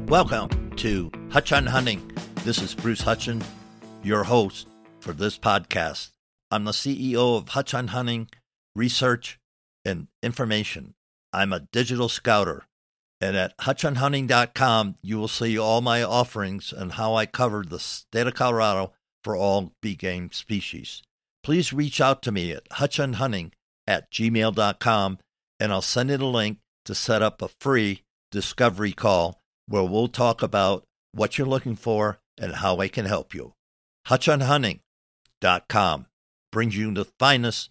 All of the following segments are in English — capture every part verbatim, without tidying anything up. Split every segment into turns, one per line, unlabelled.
Welcome to Hutch on Hunting. This is Bruce Hutchin, your host for this podcast. I'm the C E O of Hutch on Hunting, Research and Information. I'm a digital scouter, and at hutch on hunting dot com you will see all my offerings and how I cover the state of Colorado for all big game species. Please reach out to me at hutch on hunting at gmail dot com, and I'll send you the link to set up a free discovery call where we'll talk about what you're looking for and how I can help you. hutch on hunting dot com brings you the finest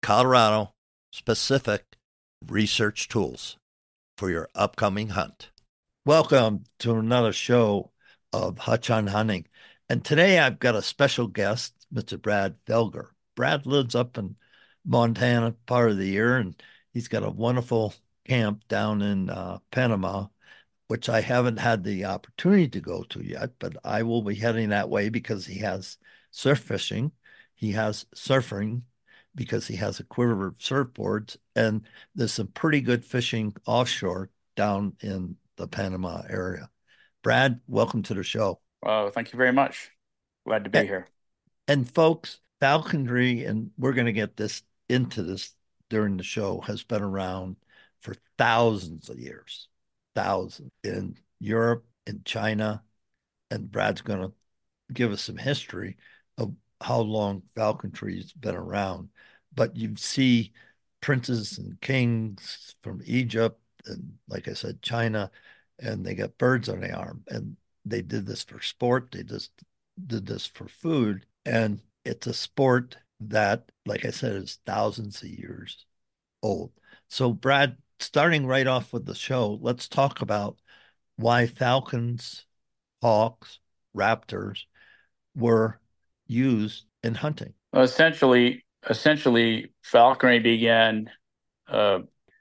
Colorado-specific research tools for your upcoming hunt. Welcome to another show of Hutch on Hunting. And today I've got a special guest, Mister Brad Felger. Brad lives up in Montana part of the year, and he's got a wonderful camp down in uh, Panama, which I haven't had the opportunity to go to yet, but I will be heading that way because he has surf fishing, he has surfing because he has a quiver of surfboards, and there's some pretty good fishing offshore down in the Panama area. Brad, welcome to the show.
Oh, thank you very much. Glad to be
and,
here.
And folks, falconry, and we're going to get this into this during the show, has been around for thousands of years. Thousands in Europe, in China, and Brad's going to give us some history of how long falconry has been around. But you see princes and kings from Egypt and, like I said, China, and they got birds on the arm, and they did this for sport. They just did this for food, and it's a sport that, like I said, is thousands of years old. So, Brad, starting right off with the show, let's talk about why falcons, hawks, raptors were used in hunting.
Well, essentially, essentially, falconry began uh,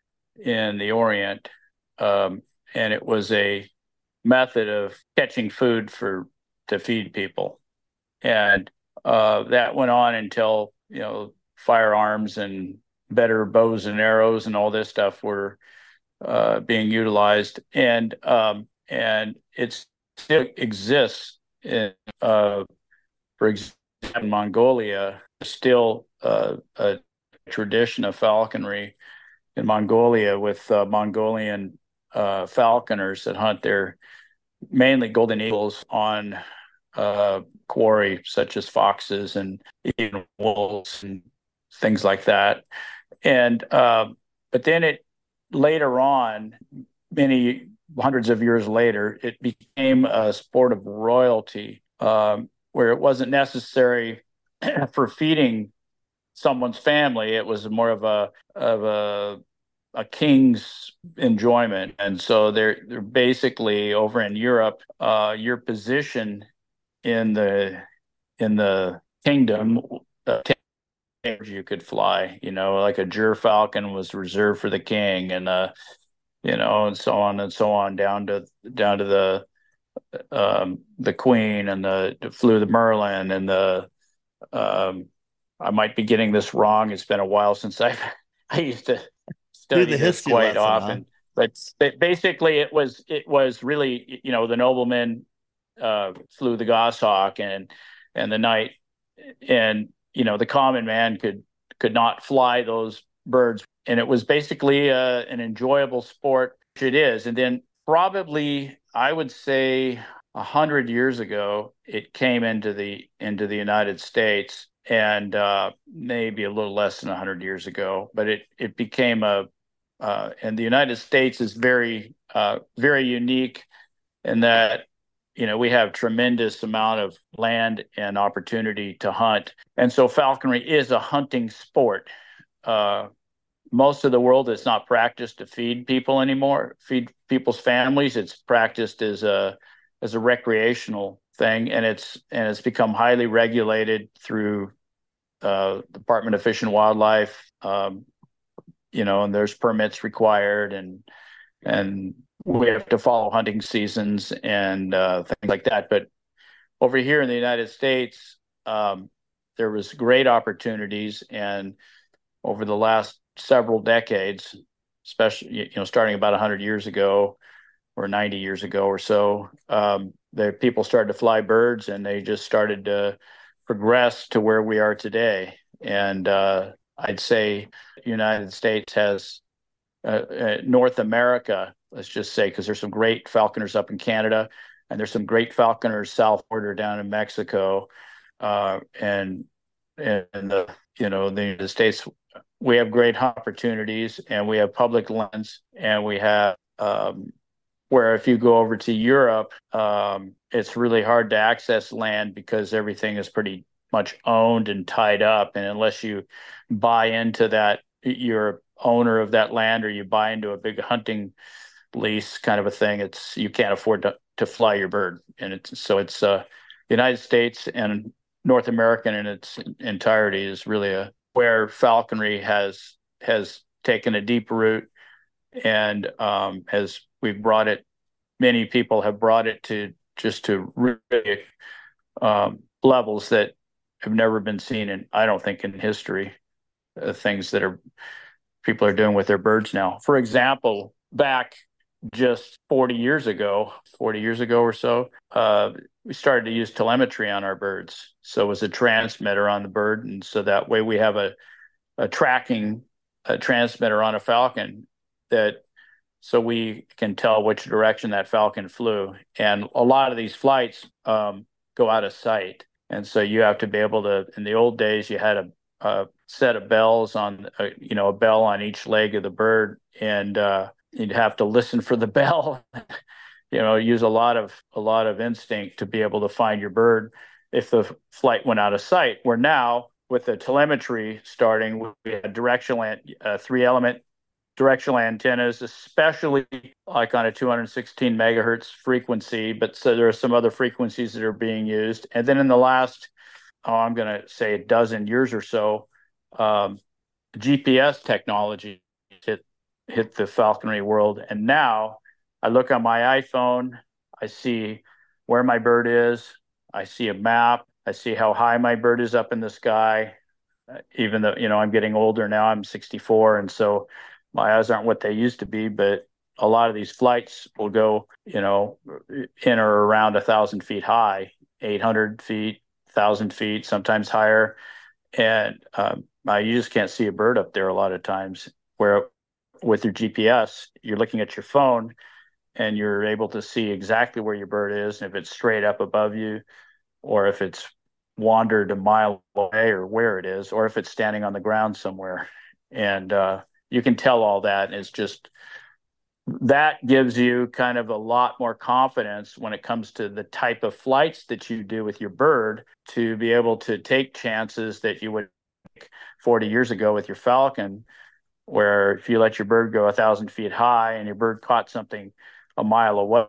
in the Orient, um, and it was a method of catching food for to feed people, and uh, that went on until you know firearms and better bows and arrows and all this stuff were uh, being utilized, and um, and it still exists in, uh, for example, in Mongolia. Still uh, a tradition of falconry in Mongolia with uh, Mongolian uh, falconers that hunt their mainly golden eagles on uh, quarry, such as foxes and even wolves and things like that. And uh, but then it later on, many hundreds of years later, it became a sport of royalty, um, where it wasn't necessary for feeding someone's family. It was more of a of a a king's enjoyment. And so they're they're basically over in Europe. Uh, your position in the in the kingdom. Uh, you could fly, you know, like a gerfalcon was reserved for the king, and uh, you know, and so on and so on down to down to the um, the queen, and the, the flew the merlin, and the um, I might be getting this wrong. It's been a while since I I used to study this quite lesson, often, huh? But basically it was it was really you know the nobleman uh, flew the goshawk, and and the knight, and you know the common man could could not fly those birds, and it was basically uh, an enjoyable sport, which it is. And then probably I would say a hundred years ago, it came into the into the United States, and uh, maybe a little less than a hundred years ago, but it it became a uh, and the United States is very uh, very unique in that you know we have tremendous amount of land and opportunity to hunt, and so falconry is a hunting sport. Uh, most of the world, it's not practiced to feed people anymore, feed people's families. It's practiced as a as a recreational thing, and it's and it's become highly regulated through uh, Department of Fish and Wildlife. Um, you know, and there's permits required, and and we have to follow hunting seasons and uh, things like that. But over here in the United States, um, there was great opportunities, and over the last several decades, especially you know starting about one hundred years ago, or ninety years ago or so, um, the people started to fly birds, and they just started to progress to where we are today. And uh, I'd say the United States has uh, uh, North America, let's just say, because there's some great falconers up in Canada, and there's some great falconers south border down in Mexico, uh, and and the you know the United States. We have great opportunities, and we have public lands, and we have um, where if you go over to Europe, um, it's really hard to access land because everything is pretty much owned and tied up. And unless you buy into that, you're owner of that land, or you buy into a big hunting lease kind of a thing, it's you can't afford to, to fly your bird. And it's so it's uh United States and North American in its entirety is really a where falconry has has taken a deep root, and um, has we've brought it. Many people have brought it to just to really um, levels that have never been seen, in I don't think in history. Uh, things that are people are doing with their birds now. For example, back just forty years ago, forty years ago or so, uh, we started to use telemetry on our birds. So it was a transmitter on the bird, and so that way we have a a tracking a transmitter on a falcon that so we can tell which direction that falcon flew. And a lot of these flights um, go out of sight. And so you have to be able to, in the old days, you had a, a set of bells on, a, you know, a bell on each leg of the bird. And uh, you'd have to listen for the bell, you know, use a lot of, a lot of instinct to be able to find your bird if the flight went out of sight. Where now, with the telemetry starting, we had directional uh, three element directional antennas, especially like on a two hundred sixteen megahertz frequency. But so there are some other frequencies that are being used. And then in the last, oh, I'm going to say a dozen years or so, um, G P S technology hit hit the falconry world. And now I look on my iPhone, I see where my bird is, I see a map, I see how high my bird is up in the sky. Even though you know I'm getting older now, I'm sixty-four, and so my eyes aren't what they used to be. But a lot of these flights will go, you know, in or around a thousand feet high, eight hundred feet, thousand feet, sometimes higher, and um, uh, you just can't see a bird up there a lot of times. Where with your G P S, you're looking at your phone, and you're able to see exactly where your bird is, and if it's straight up above you, or if it's wandered a mile away, or where it is, or if it's standing on the ground somewhere. And uh, you can tell all that. It's just that gives you kind of a lot more confidence when it comes to the type of flights that you do with your bird, to be able to take chances that you would forty years ago with your falcon, where if you let your bird go a thousand feet high and your bird caught something a mile away,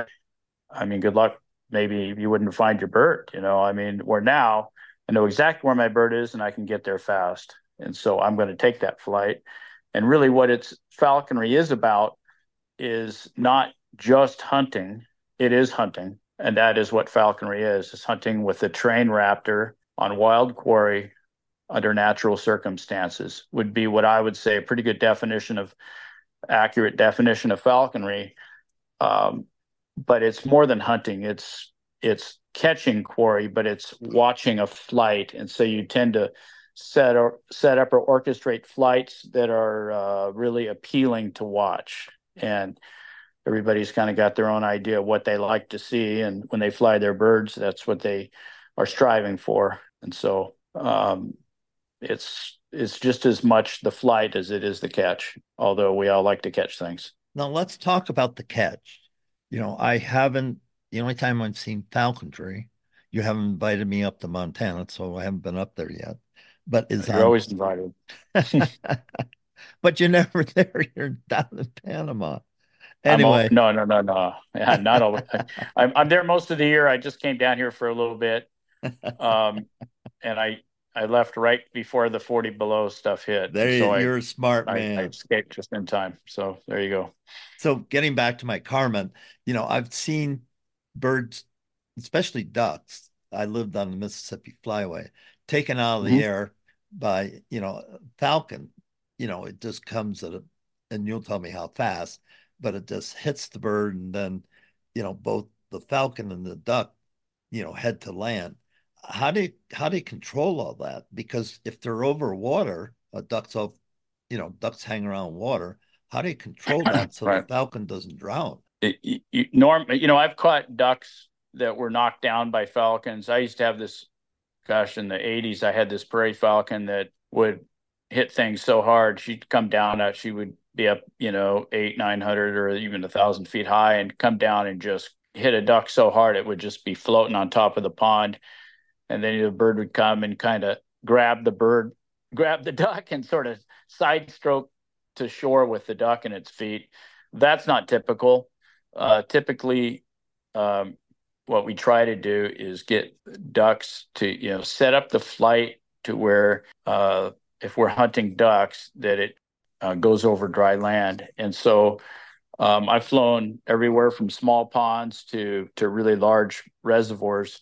I mean, good luck. Maybe you wouldn't find your bird, you know. I mean, where now I know exactly where my bird is and I can get there fast. And so I'm going to take that flight. And really, what it's falconry is about is not just hunting, it is hunting. And that is what falconry is. It's hunting with a trained raptor on wild quarry under natural circumstances, would be what I would say a pretty good definition of accurate definition of falconry. Um, but it's more than hunting. It's it's catching quarry, but it's watching a flight, and so you tend to set or set up or orchestrate flights that are uh, really appealing to watch. And everybody's kind of got their own idea of what they like to see, and when they fly their birds, that's what they are striving for. And so um, it's it's just as much the flight as it is the catch, although we all like to catch things.
Now let's talk about the catch. You know, I haven't, the only time I've seen falconry, you haven't invited me up to Montana, so I haven't been up there yet, but is
You're
on,
always invited.
but you're never there. You're down in Panama.
I'm all,
Anyway,
no, no, no, no. Yeah, not all. I'm I'm there most of the year. I just came down here for a little bit, um, and I I left right before the forty below stuff hit, and
there
so I
you're a smart
I, I
man.
escaped just in time. So there you go.
So getting back to my Carmen, you know, I've seen birds, especially ducks. I lived on the Mississippi Flyway, taken out of the
Mhm.
air by, you know, falcon. You know, it just comes at a, and you'll tell me how fast, but it just hits the bird, and then, you know, both the falcon and the duck, you know, head to land. How do you how do you control all that? Because if they're over water, a duck's off, you know, ducks hang around water. How do you control that so the
Right.
falcon doesn't drown?
It, you, you, norm, you know, I've caught ducks that were knocked down by falcons. I used to have this, gosh, in the eighties, I had this prairie falcon that would hit things so hard. She'd come down, uh, she would be up, you know, eight, nine hundred or even a thousand feet high and come down and just hit a duck so hard it would just be floating on top of the pond. And then the bird would come and kind of grab the bird, grab the duck and sort of side stroke to shore with the duck in its feet. That's not typical. Uh, typically, um, what we try to do is get ducks to, you know, set up the flight to where uh, if we're hunting ducks, that it uh, goes over dry land. And so um, I've flown everywhere from small ponds to to really large reservoirs,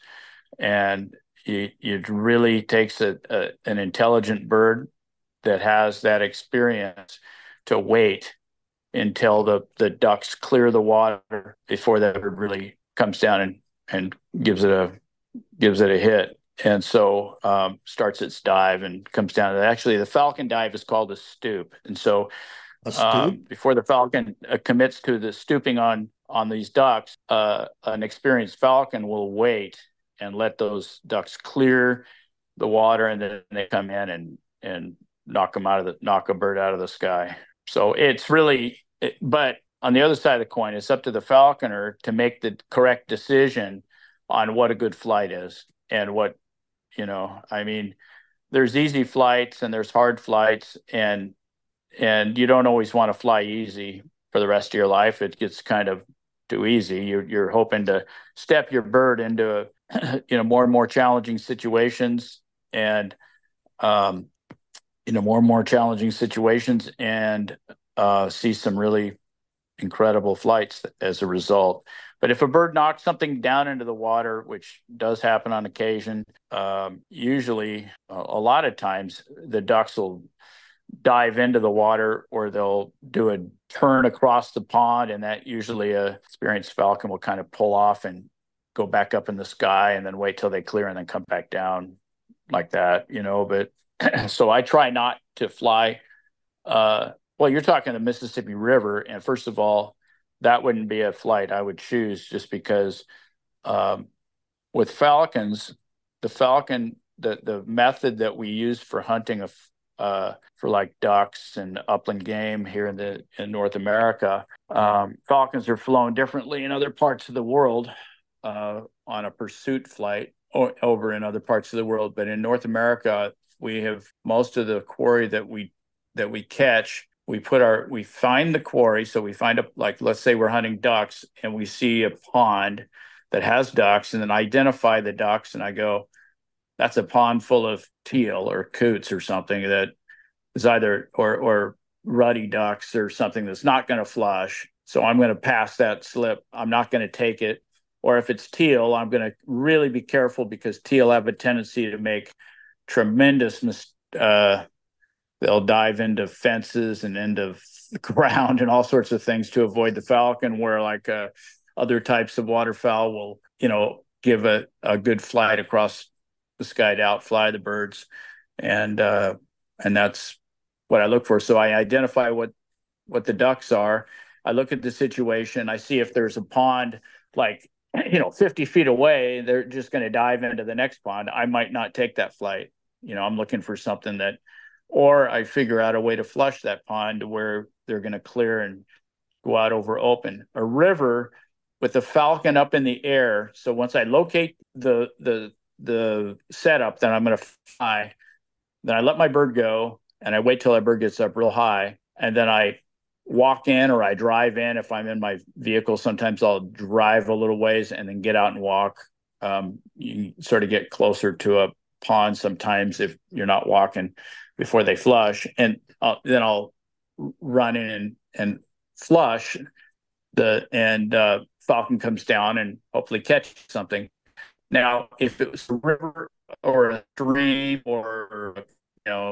and it, it really takes a, a, an intelligent bird that has that experience to wait until the, the ducks clear the water before that bird really comes down and, and gives it a gives it a hit. And so um, starts its dive and comes down. Actually, the falcon dive is called a stoop. And so
A
um,
stoop?
before the falcon uh, commits to the stooping on on these ducks, uh, an experienced falcon will wait and let those ducks clear the water, and then they come in and and knock them out of the knock a bird out of the sky. So it's really, but on the other side of the coin, it's up to the falconer to make the correct decision on what a good flight is and what, you know, I mean, there's easy flights and there's hard flights, and and you don't always want to fly easy for the rest of your life. It gets kind of too easy. You're you're hoping to step your bird into you know more and more challenging situations, and um, you know more and more challenging situations, and uh, see some really incredible flights as a result. But if a bird knocks something down into the water, which does happen on occasion, um, usually a, a lot of times the ducks will dive into the water, or they'll do a turn across the pond, and that usually a experienced falcon will kind of pull off and go back up in the sky and then wait till they clear and then come back down like that, you know. But so I try not to fly. Uh, well, you're talking the Mississippi River, and first of all, that wouldn't be a flight I would choose, just because um, with falcons, the falcon, the the method that we use for hunting a uh, for like ducks and upland game here in the in North America, um, falcons are flown differently in other parts of the world uh, on a pursuit flight or over in other parts of the world. But in North America, we have most of the quarry that we that we catch. We put our we find the quarry. So we find a, like, let's say we're hunting ducks and we see a pond that has ducks, and then identify the ducks, and I go, that's a pond full of teal or coots or something that is either or or ruddy ducks or something that's not going to flush. So I'm going to pass that slip. I'm not going to take it. Or if it's teal, I'm going to really be careful, because teal have a tendency to make tremendous mis- uh, they'll dive into fences and into the ground and all sorts of things to avoid the falcon, where like uh, other types of waterfowl will, you know, give a, a good flight across the sky to outfly the birds. And uh, and that's what I look for. So I identify what what the ducks are. I look at the situation. I see if there's a pond like, you know, fifty feet away, they're just going to dive into the next pond. I might not take that flight. You know, I'm looking for something that, or I figure out a way to flush that pond to where they're going to clear and go out over open. A river with the falcon up in the air. So once I locate the the the setup that I'm going to fly, then I let my bird go, and I wait till that bird gets up real high, and then I walk in or I drive in. If I'm in my vehicle, sometimes I'll drive a little ways and then get out and walk. Um, you sort of get closer to a pond sometimes if you're not walking before they flush, and uh, then I'll run in and, and flush the and uh, falcon comes down and hopefully catch something. Now, if it was a river or a stream or, you know,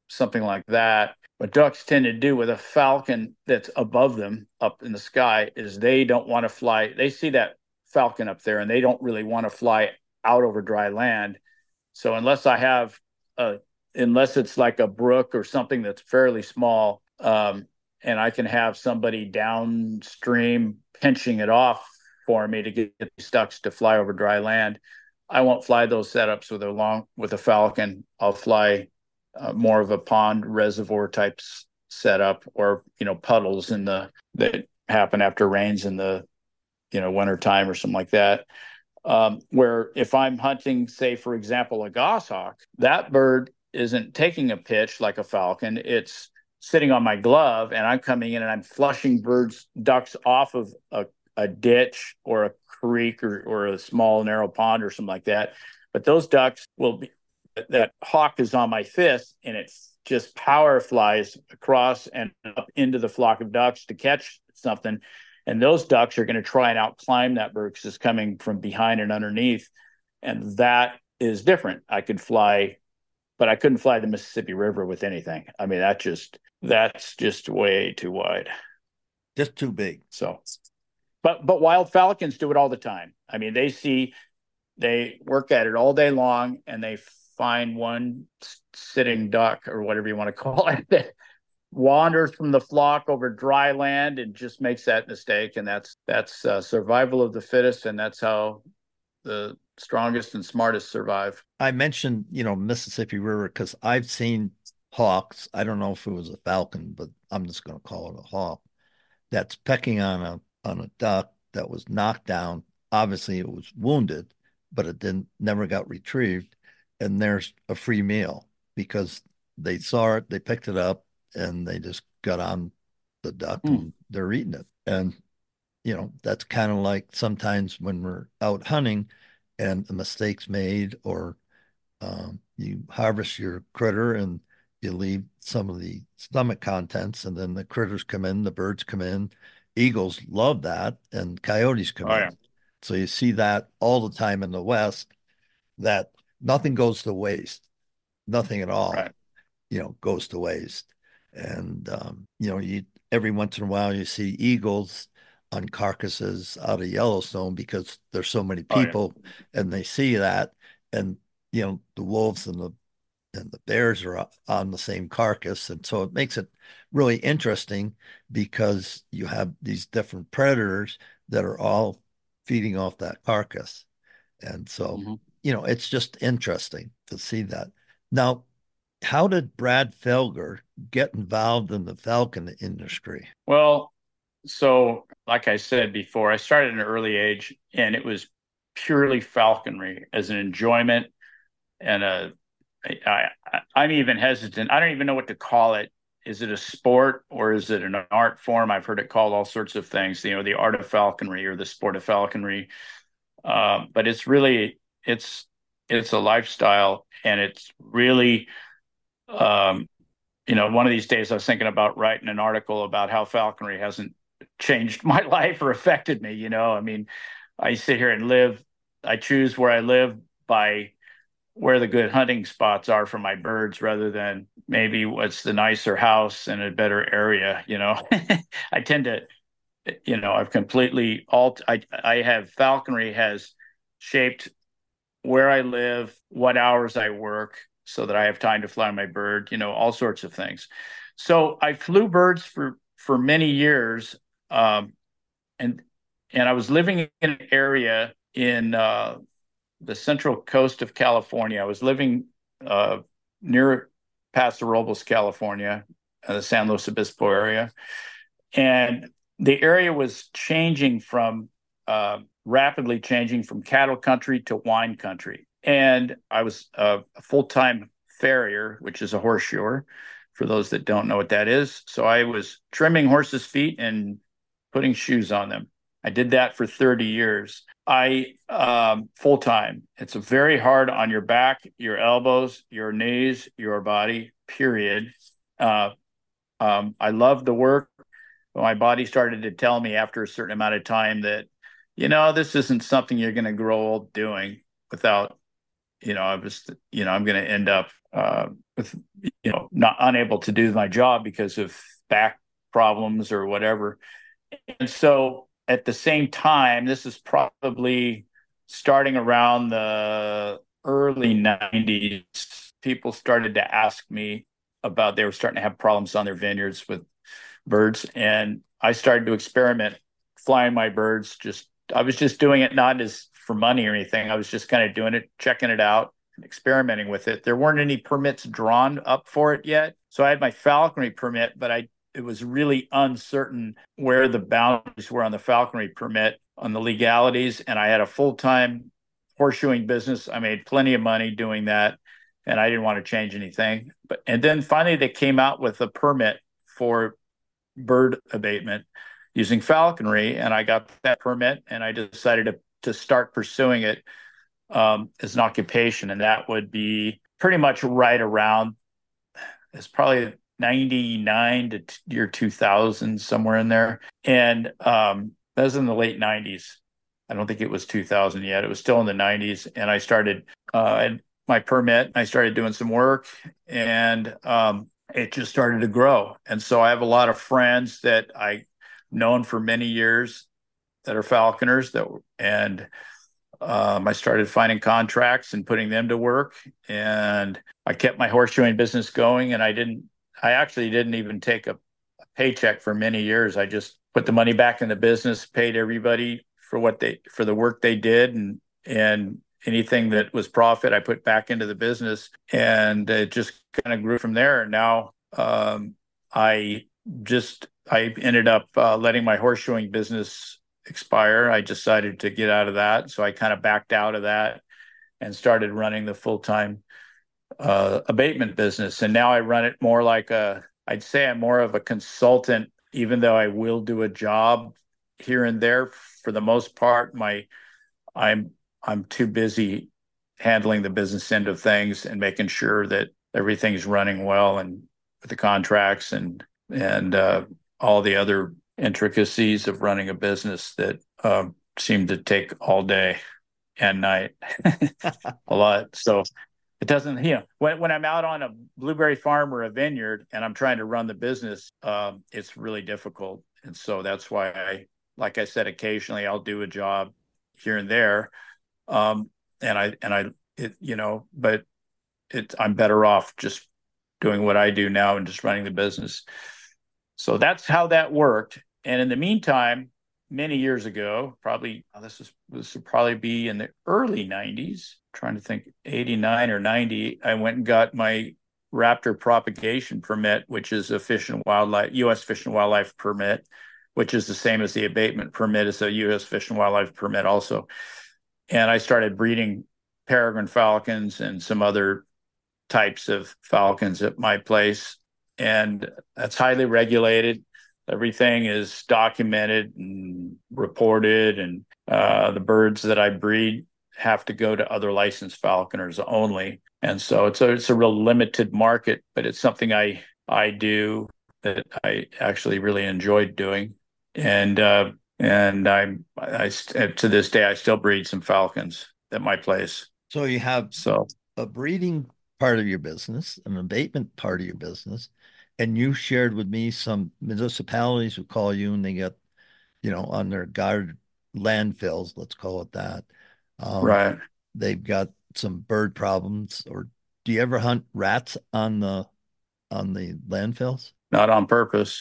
something like that. What ducks tend to do with a falcon that's above them up in the sky is they don't want to fly. They see that falcon up there and they don't really want to fly out over dry land. So unless I have a, unless it's like a brook or something that's fairly small, um, and I can have somebody downstream pinching it off for me to get these ducks to fly over dry land, I won't fly those setups with a long with a falcon. I'll fly uh, more of a pond reservoir type setup, or you know puddles in the that happen after rains in the you know winter time or something like that. Um, where if I'm hunting, say for example, a goshawk, that bird isn't taking a pitch like a falcon. It's sitting on my glove, and I'm coming in and I'm flushing birds, ducks off of a, a ditch or a creek or, or a small narrow pond or something like that. But those ducks will be, that hawk is on my fist, and it just power flies across and up into the flock of ducks to catch something. And those ducks are going to try and outclimb that bird because it's coming from behind and underneath. And that is different. I could fly, but I couldn't fly the Mississippi River with anything. I mean, that just, that's just way too wide.
Just too big.
So, but, but wild falcons do it all the time. I mean, they see, they work at it all day long, and they find one sitting duck or whatever you want to call it that wanders from the flock over dry land and just makes that mistake. And that's, that's uh, survival of the fittest. And that's how the strongest and smartest survive.
I mentioned, you know, Mississippi River because I've seen hawks. I don't know if it was a falcon, but I'm just going to call it a hawk that's pecking on a on a duck that was knocked down. Obviously, it was wounded, but it didn't never got retrieved. And there's a free meal because they saw it, they picked it up, and they just got on the duck mm. and they're eating it. And you know, that's kind of like sometimes when we're out hunting and a mistake's made, or um, you harvest your critter and you leave some of the stomach contents, and then the critters come in, the birds come in. Eagles love that, and coyotes come
oh,
in.
Yeah.
So you see that all the time in the West, that nothing goes to waste. Nothing at all,
right.
you know, goes to waste. And, um, you know, you every once in a while you see eagles on carcasses out of Yellowstone because there's so many people
oh,
yeah. and they see that, and you know the wolves and the and the bears are on the same carcass, and so it makes it really interesting because you have these different predators that are all feeding off that carcass. And so mm-hmm. you know it's just interesting to see that. Now, how did Brad Felger get involved in the falcon industry?
Well, so like I said before, I started at an early age, and it was purely falconry as an enjoyment. And a, I, I, I'm even hesitant. I don't even know what to call it. Is it a sport or is it an art form? I've heard it called all sorts of things, you know, the art of falconry or the sport of falconry. Uh, but it's really, it's, it's a lifestyle, and it's really, um, you know, one of these days I was thinking about writing an article about how falconry hasn't changed my life or affected me. You know, I mean, I sit here and live, I choose where I live by where the good hunting spots are for my birds rather than maybe what's the nicer house in a better area. You know, I tend to, you know, I've completely alt. I, I have falconry has shaped where I live, what hours I work, so that I have time to fly my bird, you know, all sorts of things. So I flew birds for, for many years. Um, and, and I was living in an area in uh, the central coast of California. I was living uh, near Paso Robles, California, uh, the San Luis Obispo area. And the area was changing from, uh, rapidly changing from cattle country to wine country. And I was a full-time farrier, which is a horseshoer, for those that don't know what that is. So I was trimming horses' feet and putting shoes on them. I did that for thirty years. I, um, full-time. It's very hard on your back, your elbows, your knees, your body, period. Uh, um, I loved the work. But my body started to tell me after a certain amount of time that, you know, this isn't something you're going to grow old doing without, you know, I was, you know, I'm going to end up uh, with, you know, not unable to do my job because of back problems or whatever. And so at the same time, this is probably starting around the early nineties, people started to ask me about, they were starting to have problems on their vineyards with birds. And I started to experiment flying my birds. Just, I was just doing it not as for money or anything. I was just kind of doing it, checking it out, and experimenting with it. There weren't any permits drawn up for it yet. So I had my falconry permit, but I it was really uncertain where the boundaries were on the falconry permit, on the legalities. And I had a full-time horseshoeing business. I made plenty of money doing that, and I didn't want to change anything. But and then finally they came out with a permit for bird abatement using falconry, and I got that permit, and I decided to to start pursuing it um, as an occupation, and that would be pretty much right around. It's probably ninety-nine to t- year two thousand, somewhere in there. And um, that was in the late nineties. I don't think it was two thousand yet. It was still in the nineties. And I started uh, my permit. I started doing some work, and um, it just started to grow. And so I have a lot of friends that I've known for many years that are falconers that and um, I started finding contracts and putting them to work, and I kept my horseshoeing business going. And I didn't, I actually didn't even take a, a paycheck for many years. I just put the money back in the business, paid everybody for what they, for the work they did. And, and anything that was profit, I put back into the business, and it just kind of grew from there. And now um, I just, I ended up uh, letting my horseshoeing business expire. I decided to get out of that. So I kind of backed out of that and started running the full-time uh, abatement business. And now I run it more like a, I'd say I'm more of a consultant, even though I will do a job here and there. For the most part, my, I'm, I'm too busy handling the business end of things and making sure that everything's running well, and with the contracts and, and uh, all the other intricacies of running a business that uh, seem to take all day and night a lot. So it doesn't, you know, when, when I'm out on a blueberry farm or a vineyard and I'm trying to run the business, um, it's really difficult. And so that's why I, like I said, occasionally I'll do a job here and there. Um, and I, and I, it, you know, but it, I'm better off just doing what I do now and just running the business. So that's how that worked. And in the meantime, many years ago, probably this is this would probably be in the early nineties, trying to think, eighty-nine or ninety, I went and got my raptor propagation permit, which is a fish and wildlife, U S Fish and Wildlife permit, which is the same as the abatement permit. It's a U S Fish and Wildlife permit also. And I started breeding peregrine falcons and some other types of falcons at my place. And that's highly regulated. Everything is documented and reported, and uh, the birds that I breed have to go to other licensed falconers only. And so it's a it's a real limited market, but it's something I I do that I actually really enjoyed doing. And uh, and I I to this day I still breed some falcons at my place.
So you have
So
a breeding part of your business, an abatement part of your business, and you shared with me some municipalities who call you and they get, you know, on their guard landfills, let's call it that. Um,
right.
they've got some bird problems. Or do you ever hunt rats on the on the landfills?
Not on purpose.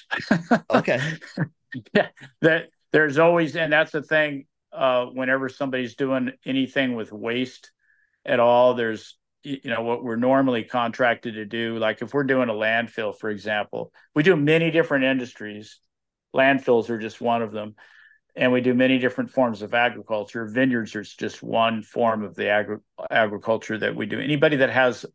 Okay.
Yeah, that there's always, and that's the thing. Uh, whenever somebody's doing anything with waste at all, there's, you know, what we're normally contracted to do. Like if we're doing a landfill, for example, we do many different industries. Landfills are just one of them, and we do many different forms of agriculture. Vineyards are just one form of the agri- agriculture that we do. Anybody that has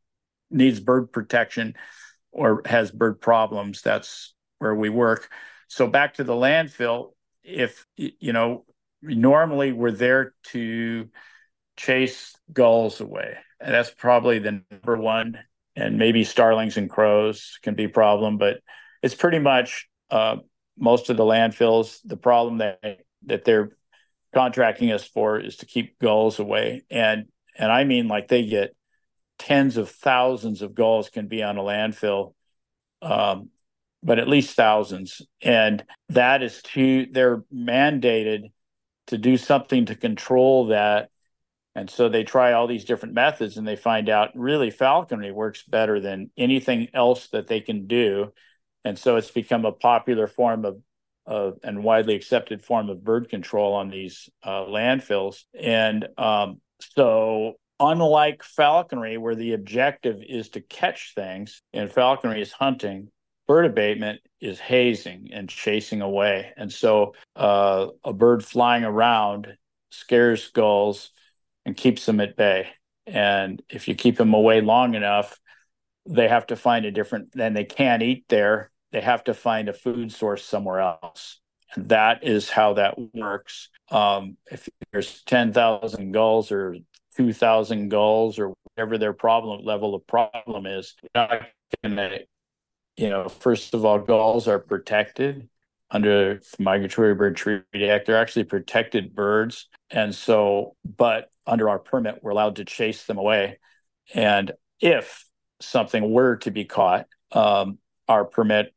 needs bird protection or has bird problems, that's where we work. So back to the landfill, if, you know, normally we're there to chase gulls away. And that's probably the number one. And maybe starlings and crows can be a problem, but it's pretty much uh, most of the landfills, the problem that that they're contracting us for is to keep gulls away. And and I mean, like, they get tens of thousands of gulls can be on a landfill, um, but at least thousands. And that is to, they're mandated to do something to control that. And so they try all these different methods and they find out really falconry works better than anything else that they can do. And so it's become a popular form of, of and widely accepted form of bird control on these uh, landfills. And um, so unlike falconry, where the objective is to catch things, and falconry is hunting, bird abatement is hazing and chasing away. And so uh, a bird flying around scares gulls and keeps them at bay. And if you keep them away long enough, they have to find a different, then they can't eat there. They have to find a food source somewhere else. And that is how that works. Um, if there's ten thousand gulls or two thousand gulls or whatever their problem level of problem is, you're not gonna, you know, first of all, gulls are protected under the Migratory Bird Treaty Act. They're actually protected birds. And so, but under our permit, we're allowed to chase them away. And if something were to be caught, um, our permit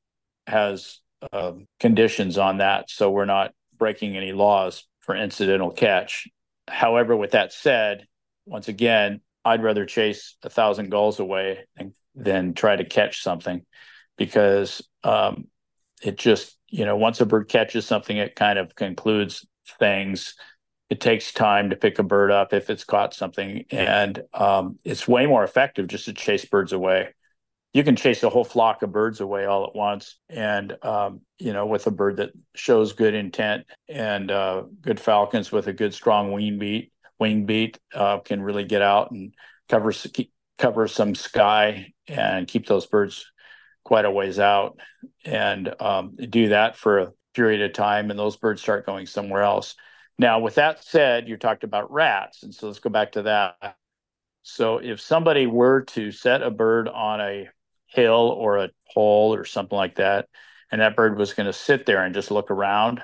has uh, conditions on that. So we're not breaking any laws for incidental catch. However, with that said, once again, I'd rather chase a thousand gulls away than, than try to catch something, because um, it just, you know, once a bird catches something, it kind of concludes things. It takes time to pick a bird up if it's caught something. And um, it's way more effective just to chase birds away. You can chase a whole flock of birds away all at once. And, um, you know, with a bird that shows good intent, and uh, good falcons with a good strong wing beat, wing beat uh, can really get out and cover, cover some sky and keep those birds quite a ways out, and um, do that for a period of time, and those birds start going somewhere else. Now, with that said, you talked about rats, and so let's go back to that. So if somebody were to set a bird on a hill or a pole or something like that, and that bird was going to sit there and just look around,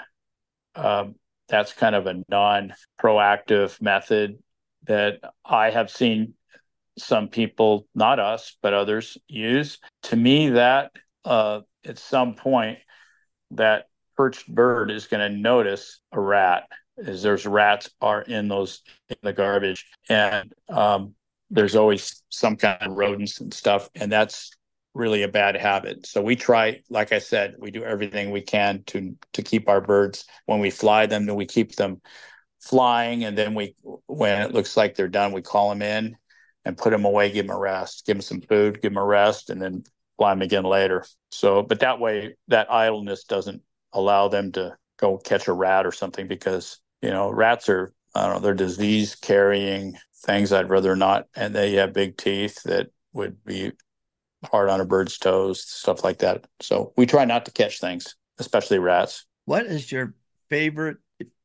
um, that's kind of a non-proactive method that I have seen some people, not us, but others, use. To me, that uh, at some point, that perched bird is going to notice a rat, as there's rats are in those in the garbage, and um, there's always some kind of rodents and stuff, and that's really a bad habit. So we try, like I said, we do everything we can to to keep our birds, when we fly them, then we keep them flying, and then we, when it looks like they're done, we call them in and put them away, give them a rest, give them some food, give them a rest, and then fly them again later. So, but that way, that idleness doesn't allow them to go catch a rat or something, because, you know, rats are, I don't know, they're disease carrying things. I'd rather not. And they have big teeth that would be hard on a bird's toes, stuff like that. So we try not to catch things, especially rats.
What is your favorite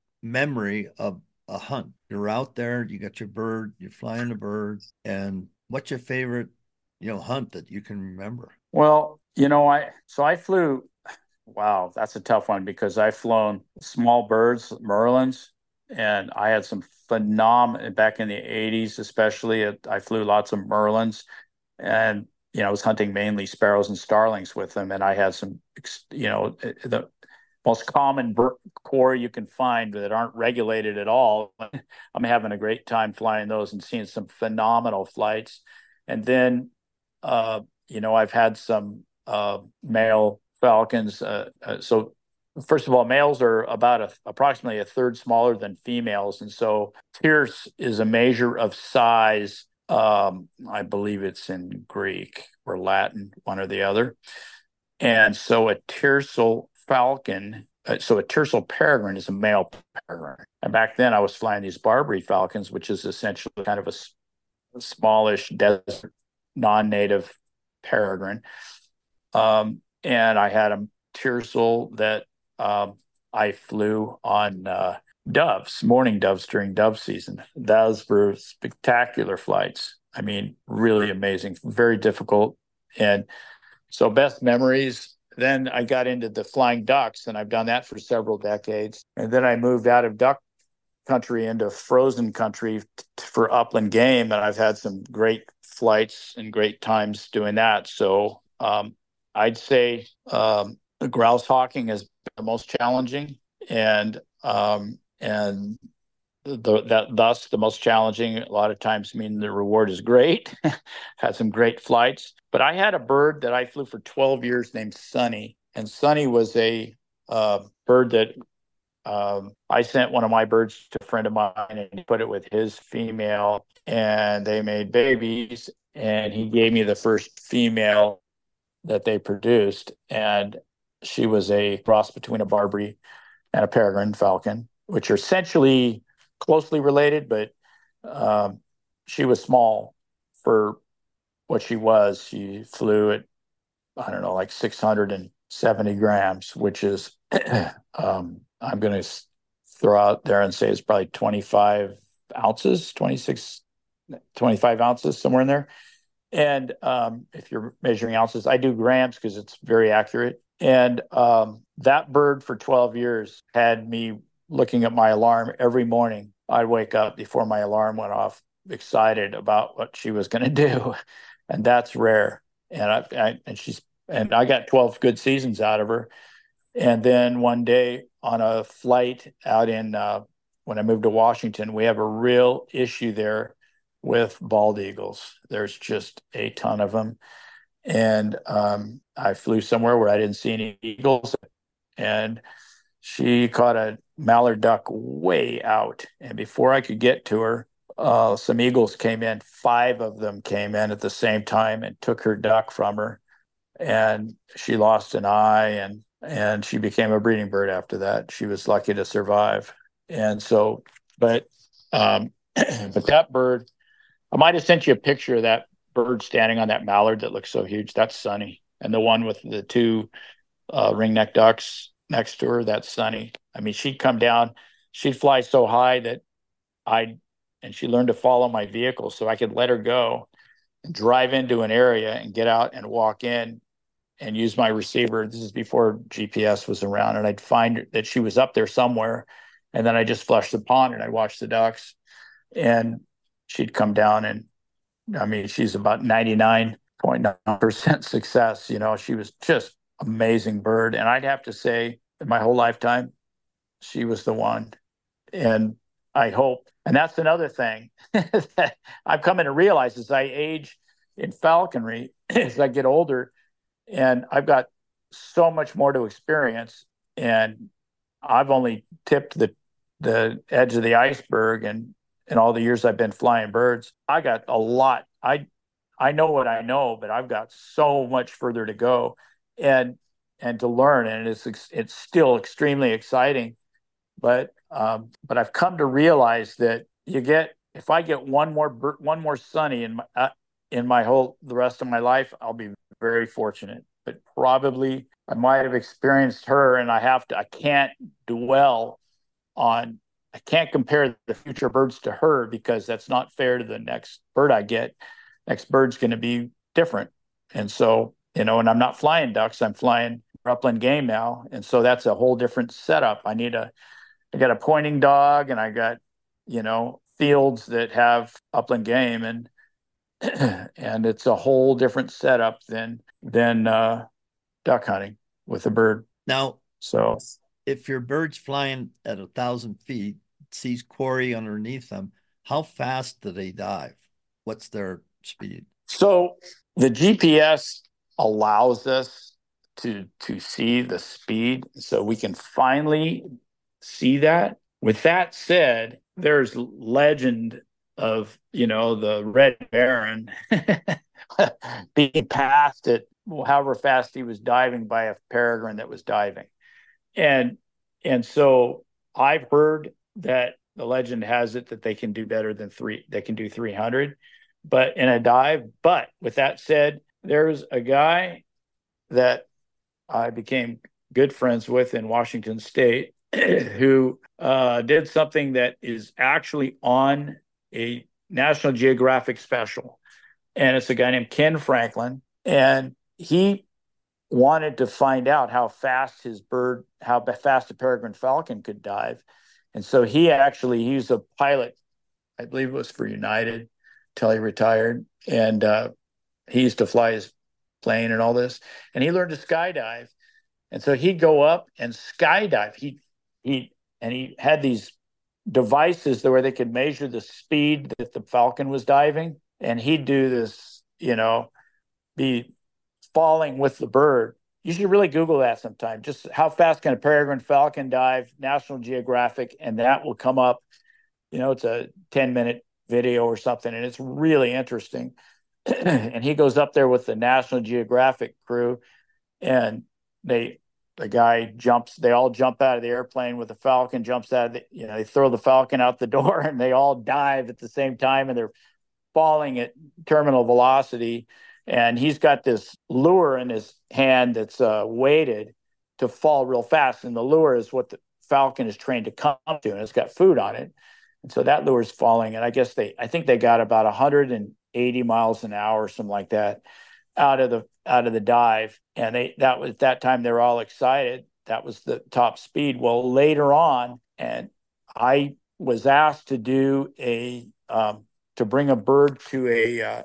memory of a hunt? You're out there, you got your bird, you're flying the bird, and what's your favorite, you know, hunt that you can remember?
Well, you know, I so I flew. Wow, that's a tough one, because I've flown small birds, merlins, and I had some phenomenal back in the eighties, especially. I flew lots of merlins, and you know, I was hunting mainly sparrows and starlings with them, and I had some, you know, the most common core you can find that aren't regulated at all. I'm having a great time flying those and seeing some phenomenal flights. And then, uh, you know, I've had some uh, male falcons. Uh, uh, so first of all, males are about a, approximately a third smaller than females. And so tierce is a measure of size. Um, I believe it's in Greek or Latin, one or the other. And so a tiercel falcon, uh, so a tiercel peregrine is a male peregrine. And back then I was flying these Barbary falcons, which is essentially kind of a, a smallish desert, non-native peregrine. Um, and I had a tiercel that um, I flew on uh, doves, mourning doves during dove season. Those were spectacular flights. I mean, really amazing, very difficult. And so best memories. Then I got into the flying ducks, and I've done that for several decades. And then I moved out of duck country into frozen country for upland game, and I've had some great flights and great times doing that. So um, I'd say um, the grouse hawking is the most challenging, and um, and the, that thus the most challenging. A lot of times mean the reward is great. Had some great flights, but I had a bird that I flew for twelve years named Sunny, and Sunny was a uh, bird that um, I sent one of my birds to a friend of mine, and he put it with his female, and they made babies, and he gave me the first female that they produced, and she was a cross between a Barbary and a peregrine falcon, which are essentially closely related, but um, she was small for what she was. She flew at, I don't know, like six hundred seventy grams, which is, um, I'm going to throw out there and say it's probably twenty-five ounces, twenty-six, twenty-five ounces, somewhere in there. And um, if you're measuring ounces, I do grams because it's very accurate. And um, that bird for twelve years had me looking at my alarm every morning. I'd wake up before my alarm went off, excited about what she was going to do. And that's rare. And I, I and she's and I got twelve good seasons out of her. And then one day on a flight out in uh, when I moved to Washington, we have a real issue there with bald eagles. There's just a ton of them. And um, I flew somewhere where I didn't see any eagles, and she caught a mallard duck way out. And before I could get to her, uh, some eagles came in. Five of them came in at the same time and took her duck from her. And she lost an eye, and and she became a breeding bird after that. She was lucky to survive. And so, but um, but that bird, I might have sent you a picture of that bird standing on that mallard that looks so huge. That's Sunny. And the one with the two uh, ringneck ducks next to her, that's Sunny. I mean, she'd come down, she'd fly so high that I'd, and she learned to follow my vehicle so I could let her go and drive into an area and get out and walk in and use my receiver. This is before G P S was around, and I'd find that she was up there somewhere. And then I just flushed the pond and I'd watch the ducks, and she'd come down, and I mean, she's about ninety-nine point nine percent success. You know, she was just amazing bird. And I'd have to say in my whole lifetime, she was the one. And I hope, and that's another thing that I'm coming to realize as I age in falconry, as I get older, and I've got so much more to experience. And I've only tipped the, the edge of the iceberg, and in all the years I've been flying birds, I got a lot. I I know what I know, but I've got so much further to go and and to learn. And it's it's still extremely exciting. But um, but I've come to realize that you get if I get one more one more Sunny in my uh, in my whole the rest of my life, I'll be very fortunate. But probably I might have experienced her, and I have to. I can't dwell on. I can't compare the future birds to her because that's not fair to the next bird I get. Next bird's going to be different. And so, you know, and I'm not flying ducks, I'm flying upland game now. And so that's a whole different setup. I need a, I got a pointing dog, and I got, you know, fields that have upland game, and, and it's a whole different setup than, than uh, duck hunting with a bird.
Now,
so
if your bird's flying at a thousand feet, sees quarry underneath them, how fast do they dive? What's their speed?
So the G P S allows us to to see the speed, so we can finally see that. With that said, there's legend of, you know, the Red Baron being passed at however fast he was diving by a peregrine that was diving. And and so I've heard that the legend has it that they can do better than three, they can do three hundred, but in a dive. But with that said, there's a guy that I became good friends with in Washington State who uh, did something that is actually on a National Geographic special. And it's a guy named Ken Franklin. And he wanted to find out how fast his bird, how fast a peregrine falcon could dive. And so he actually, he was a pilot, I believe it was for United, till he retired. And uh, he used to fly his plane and all this. And he learned to skydive. And so he'd go up and skydive. He he and he had these devices where they could measure the speed that the falcon was diving. And he'd do this, you know, be falling with the bird. You should really Google that sometime. Just how fast can a peregrine falcon dive, National Geographic, and that will come up. You know, it's a ten minute video or something, and it's really interesting. And he goes up there with the National Geographic crew, and they, the guy jumps, they all jump out of the airplane with the falcon, jumps out of the, you know, they throw the falcon out the door and they all dive at the same time, and they're falling at terminal velocity. And he's got this lure in his hand that's uh, weighted to fall real fast. And the lure is what the falcon is trained to come to, and it's got food on it. And so that lure is falling. And I guess they, I think they got about one hundred eighty miles an hour, something like that, out of the out of the dive. And they that was that time they were all excited. That was the top speed. Well, later on, and I was asked to do a um, to bring a bird to a uh,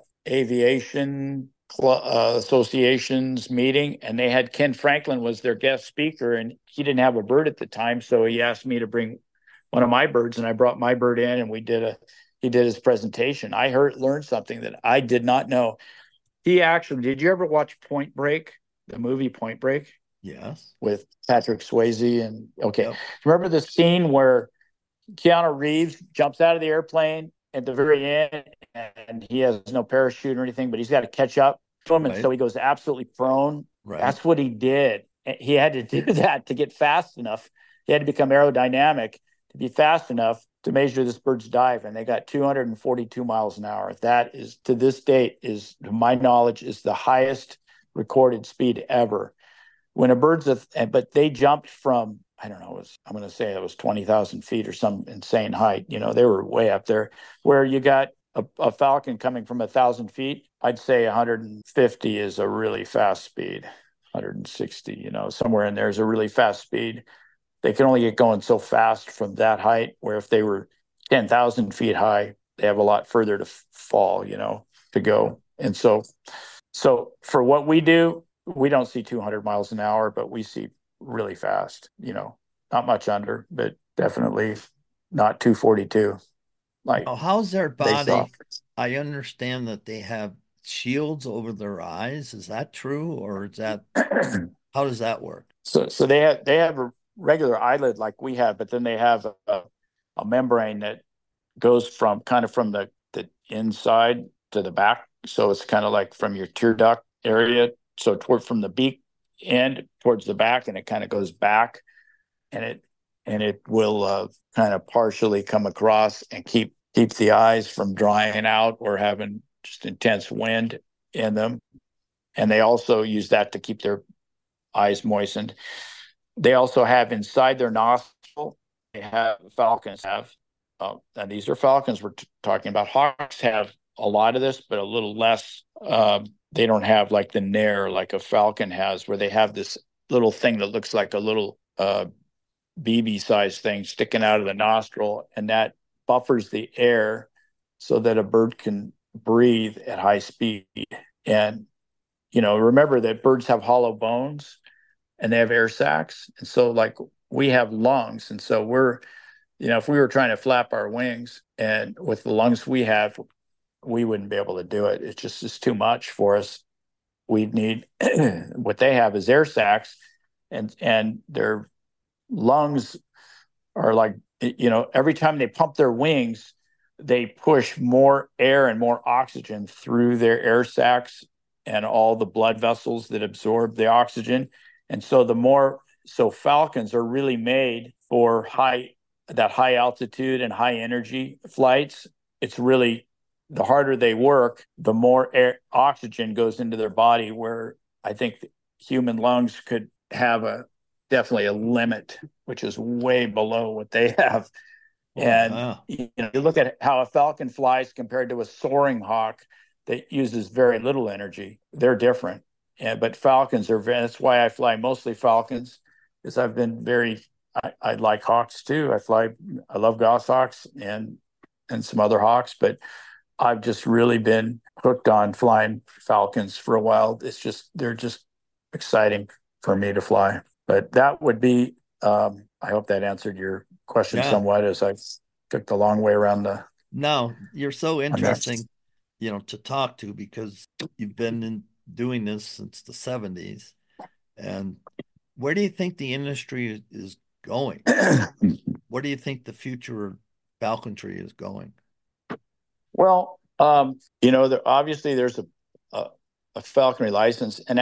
aviation uh, association's meeting, and they had Ken Franklin was their guest speaker, and he didn't have a bird at the time, so he asked me to bring one of my birds, and I brought my bird in, and we did a he did his presentation. I heard learned something that I did not know. He actually, did you ever watch Point Break, the movie Point Break?
Yes.
With Patrick Swayze and okay.
Yep.
Remember the scene where Keanu Reeves jumps out of the airplane at the very end, and he has no parachute or anything, but he's got to catch up to him, right. And so he goes absolutely prone.
Right.
That's what he did. He had to do that to get fast enough. He had to become aerodynamic to be fast enough to measure this bird's dive, and they got two hundred forty-two miles an hour. That is, to this date, is, to my knowledge, is the highest recorded speed ever. When a bird's, a, but they jumped from, I don't know, it was, I'm going to say it was twenty thousand feet or some insane height. You know, they were way up there. Where you got a, a falcon coming from a thousand feet, I'd say one hundred fifty is a really fast speed. one hundred sixty, you know, somewhere in there is a really fast speed. They can only get going so fast from that height, where if they were ten thousand feet high, they have a lot further to f- fall, you know, to go. And so, so for what we do, we don't see two hundred miles an hour, but we see really fast, you know, not much under, but definitely not two forty-two. Like,
oh, how's their body? I understand that they have shields over their eyes. Is that true? Or is that, how does that work?
So, so they have, they have a regular eyelid like we have, but then they have a, a membrane that goes from kind of from the, the inside to the back. So it's kind of like from your tear duct area. So toward from the beak end towards the back, and it kind of goes back, and it, and it will uh, kind of partially come across and keep, keep the eyes from drying out or having just intense wind in them. And they also use that to keep their eyes moistened. They also have inside their nostril, they have, falcons have, uh, and these are falcons we're t- talking about. Hawks have a lot of this, but a little less. Um, they don't have like the nair like a falcon has, where they have this little thing that looks like a little uh, B B-sized thing sticking out of the nostril, and that buffers the air so that a bird can breathe at high speed. And, you know, remember that birds have hollow bones, and they have air sacs. And so like we have lungs. And so we're, you know, if we were trying to flap our wings, and with the lungs we have, we wouldn't be able to do it. It's just, it's too much for us. We'd need, what they have is air sacs, and, and their lungs are like, you know, every time they pump their wings, they push more air and more oxygen through their air sacs and all the blood vessels that absorb the oxygen. And so the more, so falcons are really made for high, that high altitude and high energy flights. It's really, the harder they work, the more air, oxygen goes into their body, where I think human lungs could have a, definitely a limit, which is way below what they have. Oh, and wow. you know, you look at how a falcon flies compared to a soaring hawk that uses very little energy. They're different. And, but falcons are, that's why I fly mostly falcons, because I've been very, I, I like hawks too. I fly, I love goshawks and, and some other hawks, but I've just really been hooked on flying falcons for a while. It's just they're just exciting for me to fly. But that would be. Um, I hope that answered your question
Yeah.
somewhat, as I took the long way around the
No, you're so
on that.
interesting, you know, to talk to because you've been in doing this since the seventies. And where do you think the industry is going? Where do you think the future of falconry is going?
Well, um, you know, there, obviously there's a, a a falconry license, and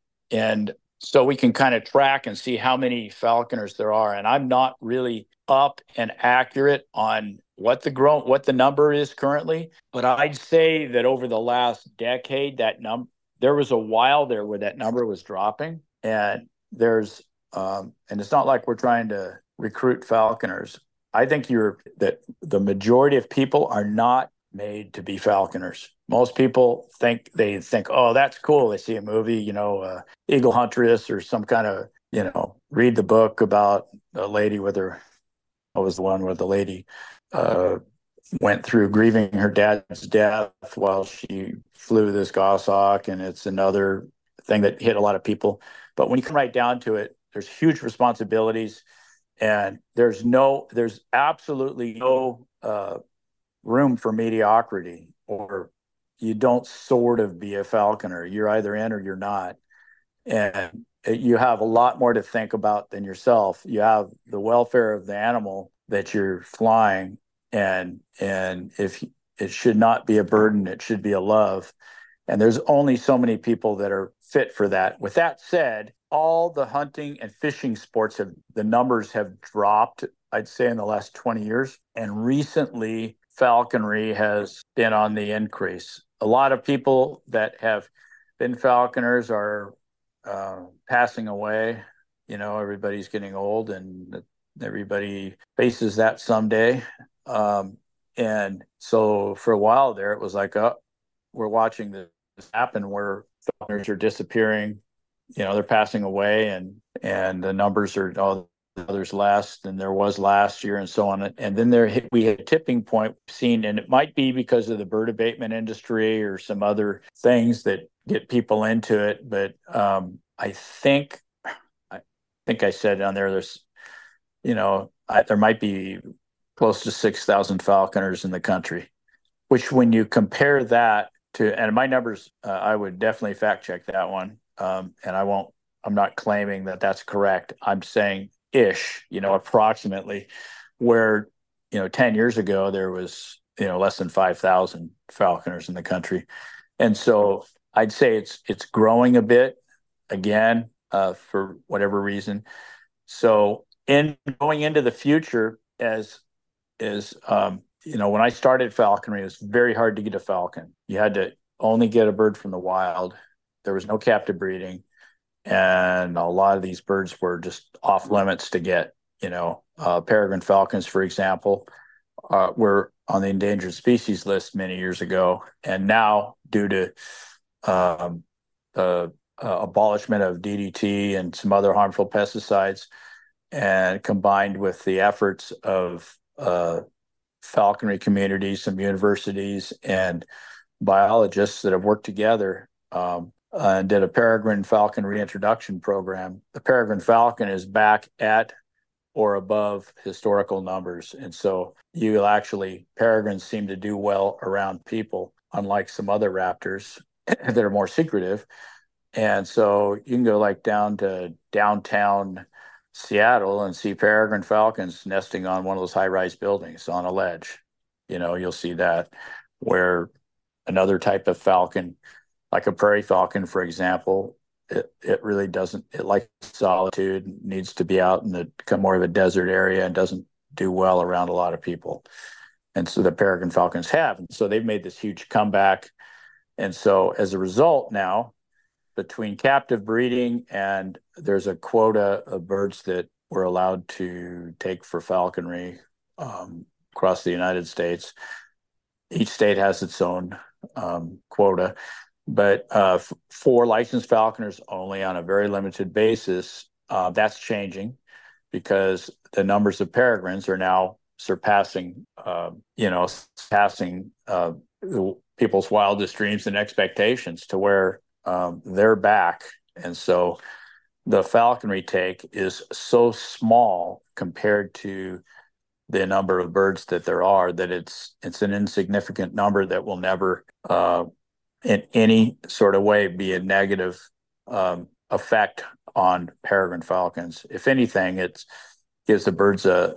and so we can kind of track and see how many falconers there are. And I'm not really up and accurate on what the grow what the number is currently, but I'd say that over the last decade, that number there was a while there where that number was dropping, and there's um, and it's not like we're trying to recruit falconers. I think you're that the majority of people are not made to be falconers. Most people think they think, oh, that's cool. They see a movie, you know, uh, Eagle Huntress or some kind of, you know, read the book about a lady with her. What was the one where the lady uh, went through grieving her dad's death while she flew this goshawk, and it's another thing that hit a lot of people. But when you come right down to it, there's huge responsibilities, and there's no, there's absolutely no uh, room for mediocrity, or you don't sort of be a falconer. You're either in or you're not. And you have a lot more to think about than yourself. You have the welfare of the animal that you're flying, and and if it should not be a burden, it should be a love. And there's only so many people that are fit for that. With that said, all the hunting and fishing sports have the numbers have dropped, I'd say, in the last twenty years. And recently, falconry has been on the increase. A lot of people that have been falconers are uh, passing away. You know, everybody's getting old, and everybody faces that someday. Um, and so for a while there, it was like, oh, we're watching this happen where falconers are disappearing. You know, they're passing away, and and the numbers are oh, there's less than there was last year, and so on. And then there we hit a tipping point seen, and it might be because of the bird abatement industry or some other things that get people into it. But um, I think I think I said on there, there's you know I, there might be close to six thousand falconers in the country, which when you compare that to, and my numbers, uh, I would definitely fact check that one. Um, and I won't, I'm not claiming that that's correct. I'm saying ish, you know, approximately, where, you know, ten years ago, there was, you know, less than five thousand falconers in the country. And so I'd say it's, it's growing a bit again, uh, for whatever reason. So in going into the future, as, is, um, you know, when I started falconry, it was very hard to get a falcon. You had to only get a bird from the wild. There was no captive breeding, and a lot of these birds were just off limits to get. You know, uh, peregrine falcons, for example, uh, were on the endangered species list many years ago, and now due to um, the uh, abolishment of D D T and some other harmful pesticides, and combined with the efforts of uh, falconry communities, some universities, and biologists that have worked together um, uh, and did a peregrine falcon reintroduction program. The peregrine falcon is back at or above historical numbers. And so you actually, peregrines seem to do well around people, unlike some other raptors that are more secretive. And so you can go like down to downtown Seattle and see peregrine falcons nesting on one of those high-rise buildings on a ledge. You know, you'll see that, where another type of falcon, like a prairie falcon, for example, it, it really doesn't, it likes solitude, needs to be out in the more of a desert area, and doesn't do well around a lot of people. And so the peregrine falcons have. And so they've made this huge comeback. And so as a result now, between captive breeding, and there's a quota of birds that we're allowed to take for falconry um, across the United States. Each state has its own um, quota, but uh, f- for licensed falconers only on a very limited basis, uh, that's changing because the numbers of peregrines are now surpassing, uh, you know, surpassing uh, people's wildest dreams and expectations to where um, they're back. And so the falconry take is so small compared to the number of birds that there are that it's it's an insignificant number that will never uh, in any sort of way be a negative um, effect on peregrine falcons. If anything, it gives the birds a,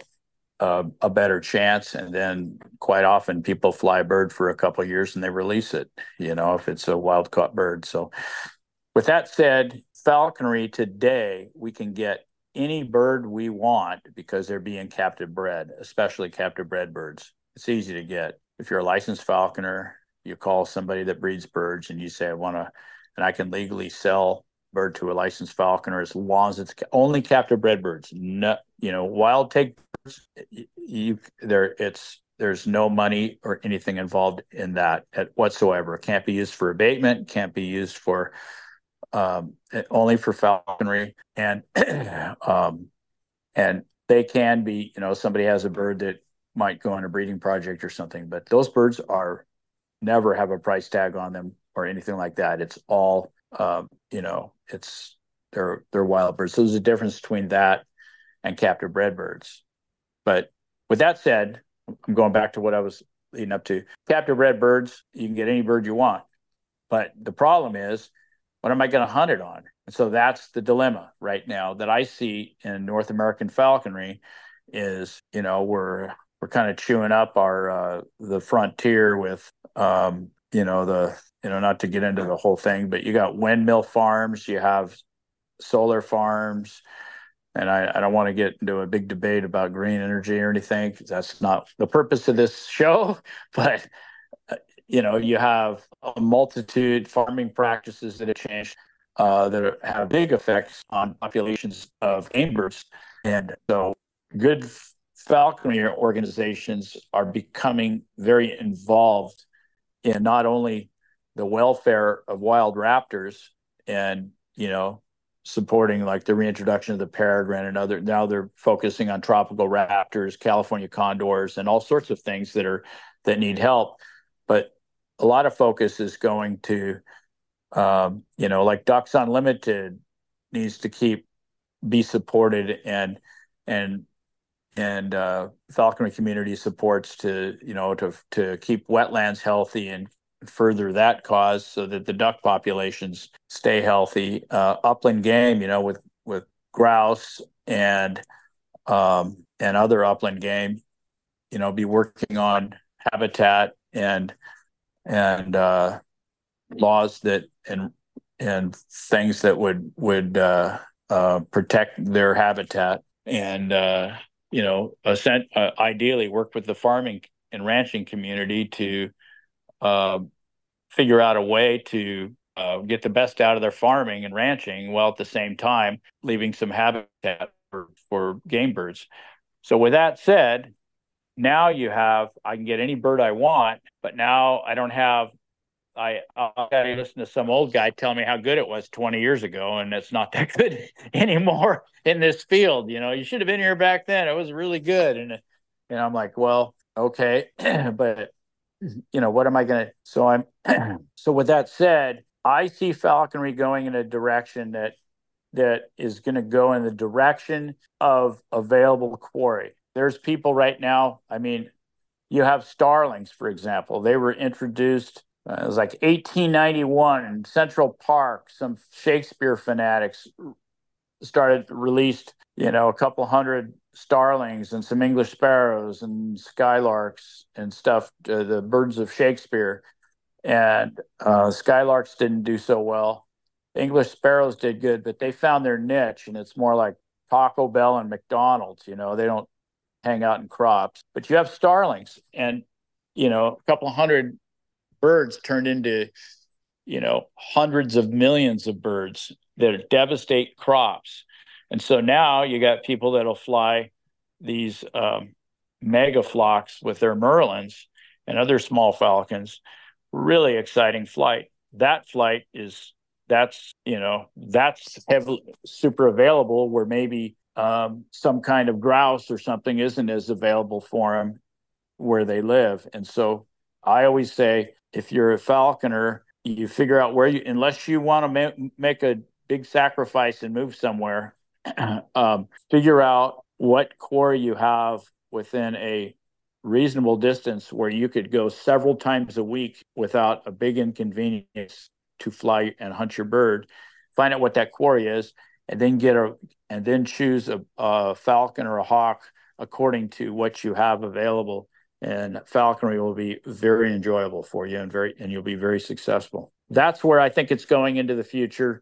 a a better chance, and then quite often people fly a bird for a couple of years and they release it, you know, if it's a wild caught bird. So with that said, falconry today, we can get any bird we want because they're being captive bred, especially captive bred birds. It's easy to get. If you're a licensed falconer, you call somebody that breeds birds and you say, I want to, and I can legally sell bird to a licensed falconer as long as it's only captive bred birds. No, you know, wild take birds, you there it's there's no money or anything involved in that at whatsoever. It can't be used for abatement, can't be used for um, only for falconry, and um, and they can be, you know, somebody has a bird that might go on a breeding project or something, but those birds are never have a price tag on them or anything like that. It's all, um, you know, it's they're they're wild birds. So there's a difference between that and captive bred birds. But with that said, I'm going back to what I was leading up to. Captive bred birds, you can get any bird you want, but the problem is, what am I going to hunt it on? And so that's the dilemma right now that I see in North American falconry is, you know, we're we're kind of chewing up our uh, the frontier with, um, you know, the, you know, not to get into the whole thing, but you got windmill farms, you have solar farms, and I, I don't want to get into a big debate about green energy or anything, because that's not the purpose of this show, but you know, you have a multitude farming practices that have changed uh, that have big effects on populations of game birds. And so good falconry organizations are becoming very involved in not only the welfare of wild raptors and, you know, supporting like the reintroduction of the peregrine and other, now they're focusing on tropical raptors, California condors, and all sorts of things that are, that need help. But a lot of focus is going to, um, you know, like Ducks Unlimited needs to keep be supported, and and and uh, falconry community supports to, you know, to to keep wetlands healthy and further that cause so that the duck populations stay healthy. Uh, upland game, you know, with with grouse and um, and other upland game, you know, be working on habitat and and uh, laws that and and things that would would uh, uh, protect their habitat, and uh, you know, ascent, uh, ideally work with the farming and ranching community to uh, figure out a way to uh, get the best out of their farming and ranching, while at the same time leaving some habitat for, for game birds. So with that said, now you have, I can get any bird I want, but now I don't have, I I got to listen to some old guy tell me how good it was twenty years ago, and it's not that good anymore in this field. You know, you should have been here back then. It was really good, and and I'm like, well, okay, but you know, what am I going to? So I'm so with that said, I see falconry going in a direction that that is going to go in the direction of available quarry. There's people right now. I mean, you have starlings, for example. They were introduced. Uh, it was like eighteen ninety-one in Central Park. Some Shakespeare fanatics started released, you know, a couple hundred starlings and some English sparrows and skylarks and stuff, uh, the birds of Shakespeare. And uh, skylarks didn't do so well. English sparrows did good, but they found their niche, and it's more like Taco Bell and McDonald's. You know, they don't hang out in crops. But you have starlings, and you know, a couple hundred birds turned into, you know, hundreds of millions of birds that devastate crops. And so now you got people that'll fly these um, mega flocks with their merlins and other small falcons. Really exciting flight. That flight is that's you know that's heavily, super available, where maybe um, some kind of grouse or something isn't as available for them where they live. And so I always say, if you're a falconer, you figure out where you, unless you want to ma- make a big sacrifice and move somewhere, um, figure out what quarry you have within a reasonable distance where you could go several times a week without a big inconvenience to fly and hunt your bird. Find out what that quarry is, and then get a and then choose a, a falcon or a hawk according to what you have available. And falconry will be very enjoyable for you, and very and you'll be very successful. That's where I think it's going into the future,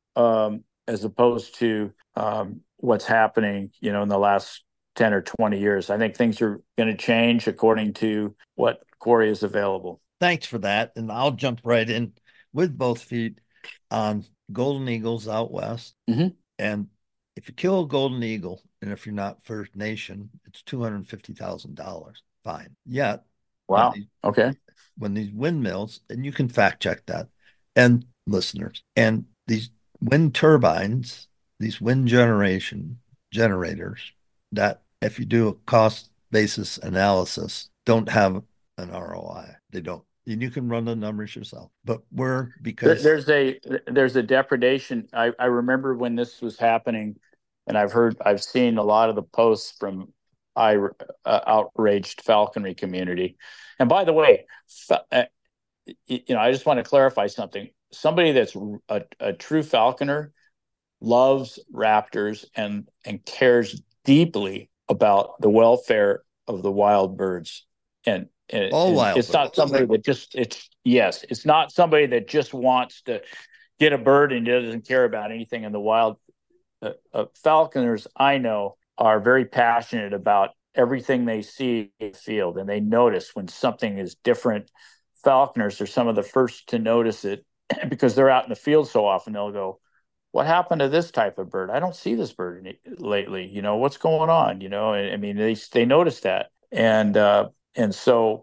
um, as opposed to um, what's happening, you know, in the last ten or twenty years. I think things are going to change according to what quarry is available.
Thanks for that. And I'll jump right in with both feet on golden eagles out west.
Mm-hmm.
And if you kill a golden eagle, and if you're not First Nation, it's two hundred fifty thousand dollars fine. Yet,
wow.
When these,
okay.
When these windmills, and you can fact check that, and listeners, and these wind turbines, these wind generation generators, that if you do a cost basis analysis, don't have an R O I. They don't. And you can run the numbers yourself. But we're because
there, there's a there's a depredation. I, I remember when this was happening, and I've heard I've seen a lot of the posts from I uh, outraged falconry community. And by the way, uh, you know, I just want to clarify something. Somebody that's a, a true falconer loves raptors and and cares deeply about the welfare of the wild birds. And, and,
all
and
wild
it's
birds.
not somebody that just it's yes, it's not somebody that just wants to get a bird and doesn't care about anything in the wild. Uh, uh, falconers I know are very passionate about everything they see in the field, and they notice when something is different. Falconers are some of the first to notice it because they're out in the field so often. They'll go, what happened to this type of bird? I don't see this bird lately. You know, what's going on? You know, I mean, they they notice that, and uh, and so,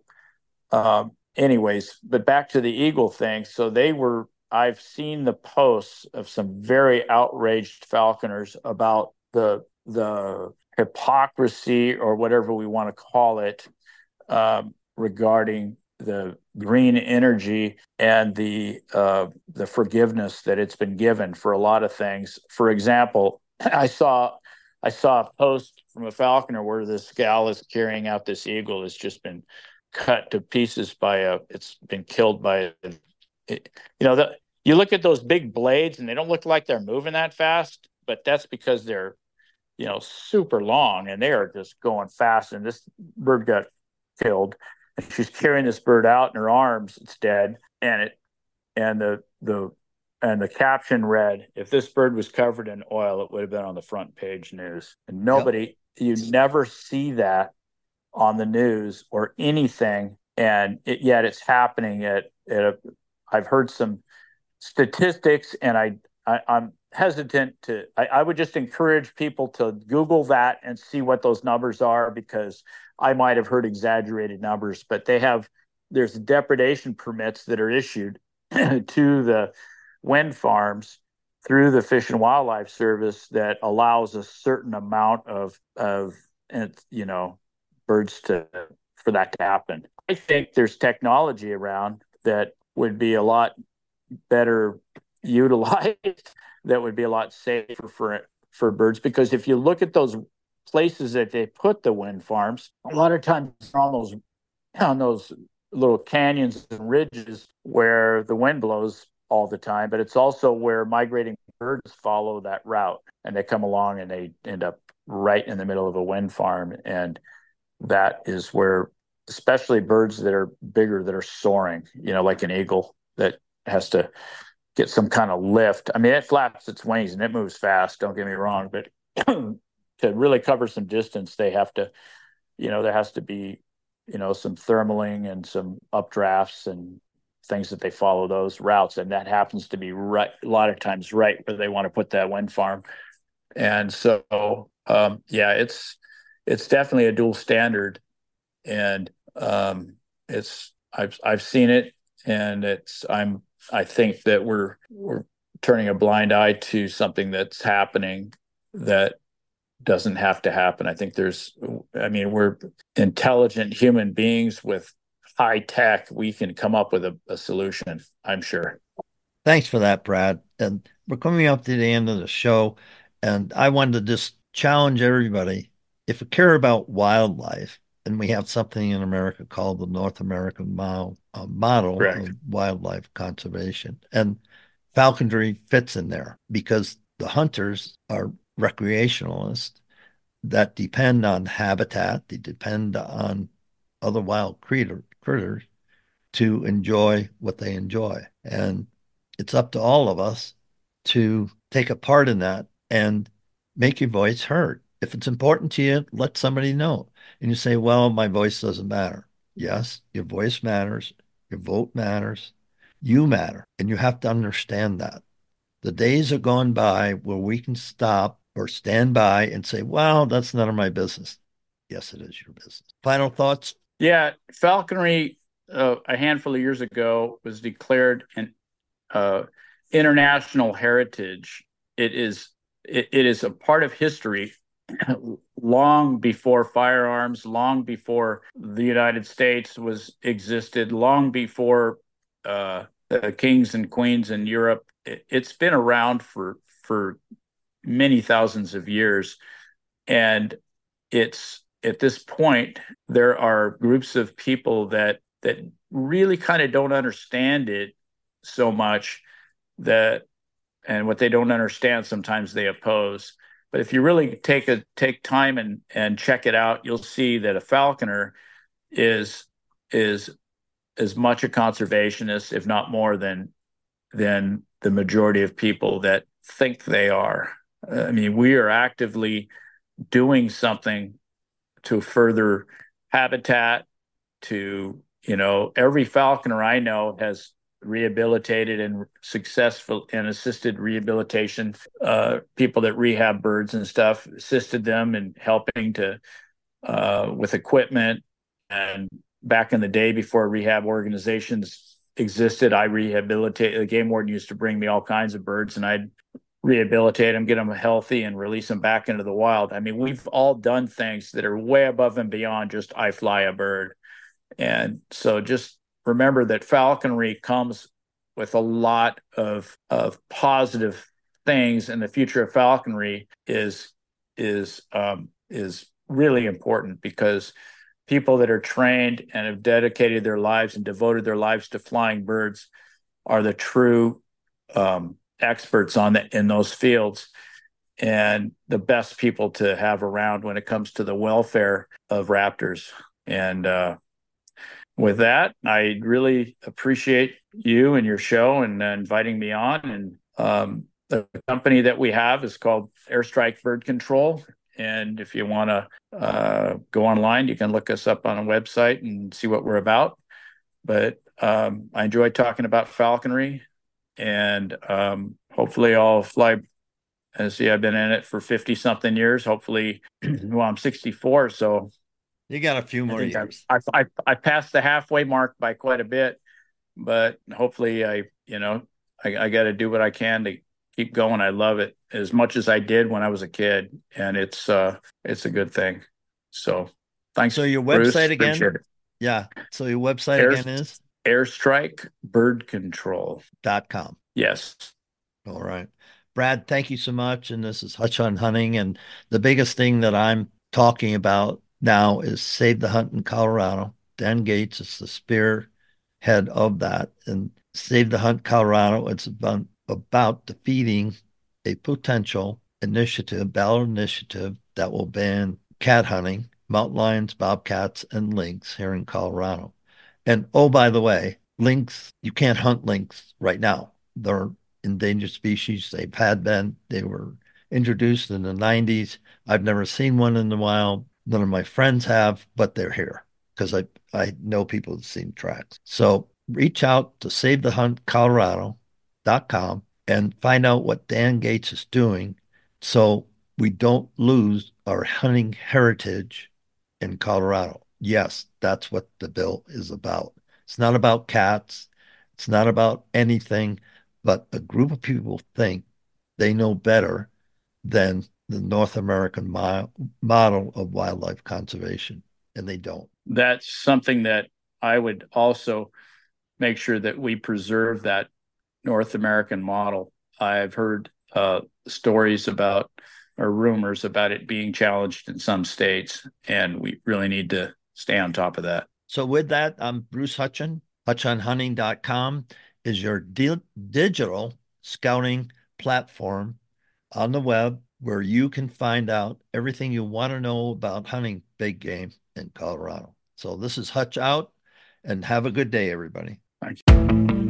um, anyways, but back to the eagle thing. So they were. I've seen the posts of some very outraged falconers about the the hypocrisy or whatever we want to call it, um, regarding the green energy and the uh, the forgiveness that it's been given for a lot of things. For example, I saw I saw a post from a falconer where this gal is carrying out this eagle that's just been cut to pieces by a. It's been killed by, it, you know, the, you look at those big blades and they don't look like they're moving that fast, but that's because they're, you know, super long and they are just going fast. And this bird got killed. And she's carrying this bird out in her arms. It's dead, and it and the the and the caption read, "If this bird was covered in oil, it would have been on the front page news." And nobody, yep. You never see that on the news or anything, and it, yet it's happening at at a. I've heard some statistics, and I, I I'm hesitant to. I, I would just encourage people to Google that and see what those numbers are, because I might have heard exaggerated numbers, but they have, there's depredation permits that are issued to the wind farms through the Fish and Wildlife Service that allows a certain amount of, of, you know, birds to, for that to happen. I think there's technology around that would be a lot better utilized, that would be a lot safer for, for birds, because if you look at those places that they put the wind farms, a lot of times on those on those little canyons and ridges where the wind blows all the time, but it's also where migrating birds follow that route, and they come along and they end up right in the middle of a wind farm. And that is where, especially birds that are bigger, that are soaring, you know, like an eagle that has to get some kind of lift. I mean, it flaps its wings and it moves fast, don't get me wrong, but to really cover some distance, they have to, you know, there has to be, you know, some thermaling and some updrafts and things that they follow those routes. And that happens to be right, a lot of times right where they want to put that wind farm. And so, um, yeah, it's, it's definitely a dual standard. And um, it's, I've, I've seen it, and it's, I'm, I think that we're, we're turning a blind eye to something that's happening that doesn't have to happen. I think there's, I mean, we're intelligent human beings with high tech, we can come up with a, a solution, I'm sure.
Thanks for that, Brad. And we're coming up to the end of the show, and I wanted to just challenge everybody. If you care about wildlife, and we have something in America called the North American Model, uh, model
Correct.
of wildlife conservation, and falconry fits in there because the hunters are recreationalists that depend on habitat, they depend on other wild critter, critters to enjoy what they enjoy. And it's up to all of us to take a part in that and make your voice heard. If it's important to you, let somebody know. And you say, well, my voice doesn't matter. Yes, your voice matters. Your vote matters. You matter. And you have to understand that. The days are gone by where we can stop or stand by and say, well, that's none of my business. Yes, it is your business. Final thoughts?
Yeah, falconry uh, a handful of years ago was declared an uh, international heritage. It is it, it is a part of history long before firearms, long before the United States was existed, long before uh, the kings and queens in Europe. It, it's been around for for many thousands of years, and it's at this point there are groups of people that that really kind of don't understand it so much that and what they don't understand sometimes they oppose. But if you really take a take time and and check it out, you'll see that a falconer is is as much a conservationist, if not more, than than the majority of people that think they are. I mean, we are actively doing something to further habitat, to, you know, every falconer I know has rehabilitated and successful and assisted rehabilitation, uh, people that rehab birds and stuff, assisted them in helping to uh, with equipment. And back in the day before rehab organizations existed, I rehabilitated. The game warden used to bring me all kinds of birds, and I'd rehabilitate them, get them healthy, and release them back into the wild. I mean, we've all done things that are way above and beyond just I fly a bird. And so just remember that falconry comes with a lot of of positive things, and the future of falconry is is um, is really important because people that are trained and have dedicated their lives and devoted their lives to flying birds are the true um, experts on the, in those fields, and the best people to have around when it comes to the welfare of raptors. And uh, with that, I really appreciate you and your show and uh, inviting me on. And um, the company that we have is called Airstrike Bird Control. And if you want to uh, go online, you can look us up on a website and see what we're about. But um, I enjoy talking about falconry, and um, hopefully I'll fly. And see, I've been in it for fifty something years. Hopefully, well, I'm sixty-four, so
You got a few
I
more
think I,
years.
I I I passed the halfway mark by quite a bit, but hopefully I you know I, I got to do what I can to keep going. I love it as much as I did when I was a kid, and it's uh it's a good thing. So thanks,
So your
Bruce.
website again?
Appreciate it.
Yeah. So your website
Air
again is
Airstrike Bird Control.
dot com.
Yes.
All right. Brad, thank you so much. And this is Hutch on Hunting. And the biggest thing that I'm talking about now is Save the Hunt in Colorado. Dan Gates is the spearhead of that. And Save the Hunt Colorado, it's about, about defeating a potential initiative, ballot initiative that will ban cat hunting, mountain lions, bobcats, and lynx here in Colorado. And oh, by the way, lynx, you can't hunt lynx right now. They're endangered species. They've had been. They were introduced in the nineties. I've never seen one in the wild. None of my friends have, but they're here because I, I know people have seen tracks. So reach out to save the hunt colorado dot com and find out what Dan Gates is doing so we don't lose our hunting heritage in Colorado. Yes, that's what the bill is about. It's not about cats. It's not about anything, but a group of people think they know better than the North American mo- model of wildlife conservation, and they don't.
That's something that I would also make sure that we preserve that North American model. I've heard uh, stories about or rumors about it being challenged in some states, and we really need to stay on top of that.
So with that, I'm Bruce Hutchin. hutchon hunting dot com is your di- digital scouting platform on the web where you can find out everything you want to know about hunting big game in Colorado. So this is Hutch out, and have a good day, everybody.
Thank you.